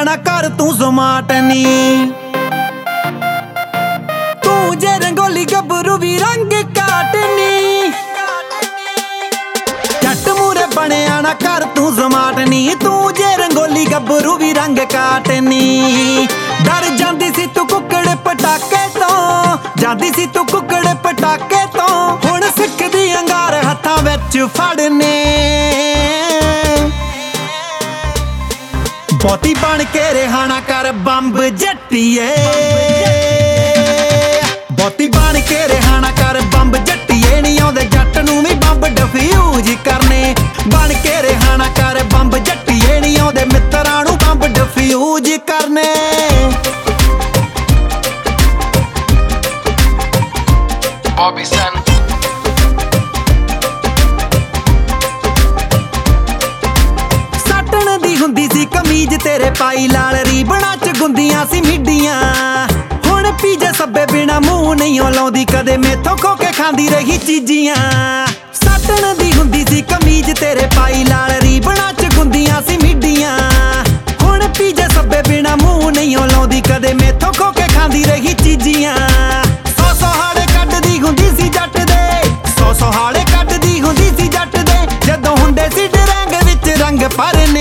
ਨਾ ਕਰ ਤੂੰ ਸਮਾਰਟ ਨੀ। ਤੂੰ ਜੇ ਰੰਗੋਲੀ ਗੱਭਰੂ ਵੀ ਰੰਗ ਕਾਟਨੀ, ਜੱਟ ਮੂਰੇ ਬਣਿਆ ਨਾ ਕਰ ਤੂੰ ਸਮਾਰਟ ਨੀ। ਤੂੰ ਜੇ ਰੰਗੋਲੀ ਗੱਭਰੂ ਵੀ ਰੰਗ ਕਾਟਨੀ। ਡਰ ਜਾਂਦੀ ਸੀ ਤੂੰ ਕੁੱਕੜ ਪਟਾਕੇ ਤੋਂ, ਜਾਂਦੀ ਸੀ ਤੂੰ ਕੁੱਕੜ ਪਟਾਕੇ ਤੋਂ। ਹੁਣ ਸਿੱਖਦੀ ਅੰਗਾਰ ਹੱਥਾਂ ਵਿੱਚ ਫੜਨੇ। ਬਹੁਤੀ ਬਣ ਕੇ ਰਿਹਾ ਨਾ ਕਰ ਬੰਬ ਜੱਟੀਏ, ਬਹੁਤੀ ਬਣ ਕੇ ਰਿਹਾ ਨਾ ਕਰ ਬੰਬ ਜੱਟੀਏ। ਨੀ ਆਉਂਦੇ ਜੱਟ ਨੂੰ ਵੀ ਬੰਬ ਡਿਫਿਊਜ਼ ਕਰਨੇ। ਬਣ ਕੇ ਰਿਹਾ ਨਾ ਕਰ ਬੰਬ ਜੱਟੀਏ, ਨੀ ਆਉਂਦੇ ਮਿੱਤਰਾਂ ਨੂੰ ਬੰਬ ਡਿਫਿਊਜ਼ ਕਰਨੇ। Bobby San ਸੱਟਣ ਦੀ ਹੁੰਦੀ ਸੀ ਕਮੀਜ਼ ਤੇਰੇ ਪਾਈ ਲਾਲ ਰੀਬਨਾਂ ਚ ਗੁੰਦੀਆਂ ਸੀ ਮਿੱਡੀਆਂ। ਹੁਣ ਪੀਜੇ ਸੱਬੇ ਬਿਨਾ ਮੂੰਹ ਨਹੀਂ ਲਾਉਂਦੀ, ਕਦੇ ਮੇਥੋਂ ਖੋ ਕੇ ਖਾਂਦੀ ਰਹੀ ਚੀਜ਼ੀਆਂ। ਸੱਟਣ ਦੀ ਹੁੰਦੀ ਸੀ ਕਮੀਜ਼ ਤੇਰੇ ਪਾਈ ਲਾਲ ਰੀਬਨਾਂ ਚ ਗੁੰਦੀਆਂ ਸੀ ਮਿੱਡੀਆਂ। ਹੁਣ ਪੀਜੇ ਸੱਬੇ ਬਿਨਾ ਮੂੰਹ ਨਹੀਂ ਲਾਉਂਦੀ, ਕਦੇ ਮੇਥੋਂ ਖੋ ਕੇ ਖਾਂਦੀ ਰਹੀ ਚੀਜ਼ੀਆਂ। ਸੌ ਹਾਲੇ ਕੱਢਦੀ ਹੁੰਦੀ ਸੀ ਜੱਟ ਦੇ, ਸੌ ਹਾਲੇ ਕੱਢਦੀ ਹੁੰਦੀ ਸੀ ਜੱਟ ਦੇ। ਜਦੋਂ ਹੁੰਦੇ ਸੀ ਡਰੰਗ ਵਿੱਚ ਰੰਗ ਭਰਨੇ।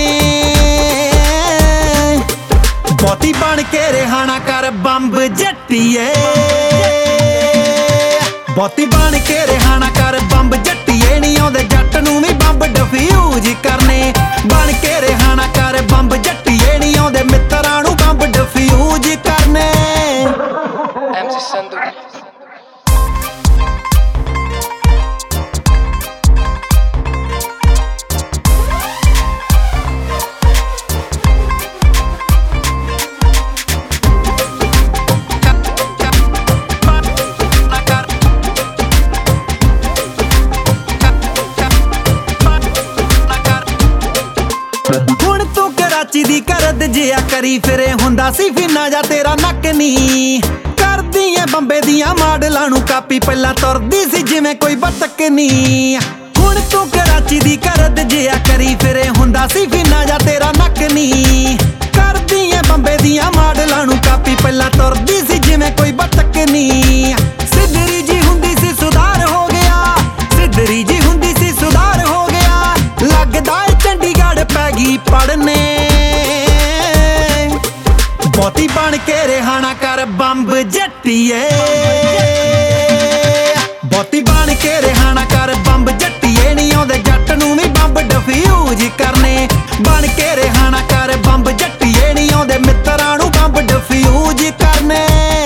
ਬਹੁਤੀ ਬਣ ਕੇ ਰਿਹਾ ਨਾ ਕਰ ਬੰਬ ਜੱਟੀਏ, ਬਹੁਤੀ ਬਣ ਕੇ ਰਿਹਾ ਨਾ ਕਰ ਬੰਬ ਜੱਟੀਏ। ਨੀ ਆਉਂਦੇ ਜੱਟ ਨੂੰ ਵੀ ਬੰਬ ਡਿਫਿਊਜ਼ ਕਰਨੇ। ਬਣ ਕੇ ਰਿਹਾ ਨਾ ਕਰ ਬੰਬ ਜੱਟੀਏ, ਨੀ ਆਉਂਦੇ ਮਿੱਤਰਾਂ ਨੂੰ ਬੰਬ ਡਿਫਿਊਜ਼ ਕਰਨੇ। MC Sandu ਹੁਣ ਤੂੰ ਕਰਾਚੀ ਦੀ ਕਰਦ ਜਿਆ ਕਰੀ ਫਿਰੇ, ਹੁੰਦਾ ਸੀ ਫਿਨਾ ਜਾ ਤੇਰਾ ਨੱਕ ਨੀ। ਕਰਦੀ ਐ ਬੰਬੇ ਦੀਆਂ ਮਾਡਲਾਂ ਨੂੰ ਕਾਪੀ, ਪਹਿਲਾਂ ਤੁਰਦੀ ਸੀ ਜਿਵੇਂ ਕੋਈ ਬੱਤਕ ਨੀ। ਹੁਣ ਤੂੰ ਕਰਾਚੀ ਦੀ ਕਰਦ ਜਿਆ ਕਰੀ ਫਿਰੇ, ਹੁੰਦਾ ਸੀ ਫਿਨਾ ਜਾ ਤੇਰਾ ਨੱਕ ਨੀ। ਕਰਦੀ ਐ ਬੰਬੇ ਦੀਆਂ ਮਾਡਲਾਂ ਨੂੰ ਕਾਪੀ, ਪਹਿਲਾਂ ਤੁਰਦੀ ਸੀ ਜਿਵੇਂ ਕੋਈ ਬੱਤਕ ਨੀ। ਸਿੱਧਰੀ ਜੀ ਹੁੰਦੀ ਸੀ ਸੁਧਾਰ ਹੋ ਗਿਆ, ਸਿੱਧਰੀ ਜੀ ਹੁੰਦੀ ਸੀ ਸੁਧਾਰ ਹੋ ਗਿਆ। ਲੱਗਦਾ ਏ ਚੰਡੀਗੜ੍ਹ ਪੈ ਗਈ ਪੜਨੇ। ਬਹੁਤੀ ਬਣ ਕੇ ਰਿਹਾ ਨਾ ਕਰ ਬੰਬ ਜੱਟੀਏ, ਬਹੁਤੀ ਬਣ ਕੇ ਰਿਹਾ ਨਾ ਕਰ ਬੰਬ ਜੱਟੀਏ। ਨੀ ਆਉਂਦੇ ਜੱਟ ਨੂੰ ਵੀ ਬੰਬ ਡਿਫਿਊਜ਼ ਕਰਨੇ। ਬਣ ਕੇ ਰਿਹਾ ਨਾ ਕਰ ਬੰਬ ਜੱਟੀਏ, ਨੀ ਆਉਂਦੇ ਮਿੱਤਰਾਂ ਨੂੰ ਬੰਬ ਡਿਫਿਊਜ਼ ਕਰਨੇ।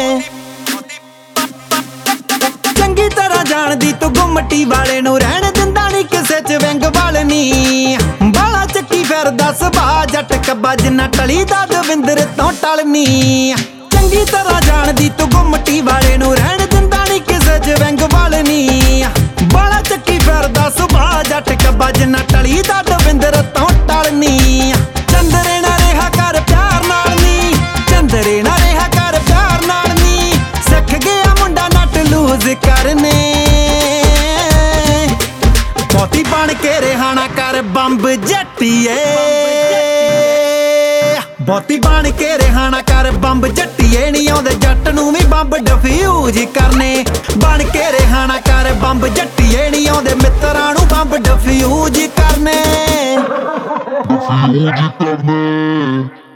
ਚੰਗੀ ਤਰ੍ਹਾਂ ਜਾਣਦੀ ਤੂੰ ਗੁੰਮਟੀ ਵਾਲੇ ਨੂੰ, ਰਹਿਣ ਦਿੰਦਾ ਨੀ ਕਿਸੇ ਚ ਵਿੰਗ ਵਾਲ ਨੀ। ਬਾਲਾ ਚੱਕੀ ਫਿਰਦਾ ਸੁਭਾਅ ਜੱਟ ਕੱਬਾ, ਜਿੰਨਾ ਟਲੀ ਦਾ ਦਵਿੰਦਰ ਤੋਂ ਟਲਨੀ। ਚੰਗੀ ਤਰ੍ਹਾਂ ਜਾਣਦੀ ਤੂੰ ਗੁੰਮਟੀ ਵਾਲੇ ਨੂੰ, ਰਹਿਣ ਦਿੰਦਾ ਨੀ ਕਿਸੇ ਚ ਵਿੰਗ ਵਾਲ ਨੀ। ਬਾਲਾ ਚੱਕੀ ਫਿਰਦਾ ਸੁਭਾਅ ਜੱਟ ਕੱਬਾ, ਜਿੰਨਾ ਟਲੀ ਦਾ ਦਵਿੰਦਰ ਤੋਂ ਟਲਨੀ। ਚੰਦਰੇ ਨਾ ਰਿਹਾ ਕਰ ਪਿਆਰ ਨਾਲ ਨੀ, ਚੰਦਰੇ ਨਾ ਰਿਹਾ ਕਰ ਪਿਆਰ ਨਾਲ ਨੀ। ਸਿੱਖ ਗਿਆ ਮੁੰਡਾ ਨੱਟ ਲੂਜ਼ ਕਰਨੇ। ਬਹੁਤੀ ਬਣ ਕੇ ਰਿਹਾ ਨਾ ਕਰ ਬੰਬ ਜੱਟੀਏ, ਬਹੁਤੀ ਬਣ ਕੇ ਰਿਹਾ ਨਾ ਕਰ ਬੰਬ ਜੱਟੀਏ। ਨੀ ਆਉਂਦੇ ਜੱਟ ਨੂੰ ਵੀ ਬੰਬ ਡਿਫਿਊਜ਼ ਕਰਨੇ। ਬਣ ਕੇ ਰਿਹਾ ਨਾ ਕਰ ਬੰਬ ਜੱਟੀਏ, ਨੀ ਆਉਂਦੇ ਮਿੱਤਰਾਂ ਨੂੰ ਬੰਬ ਡਿਫਿਊਜ਼ ਕਰਨੇ।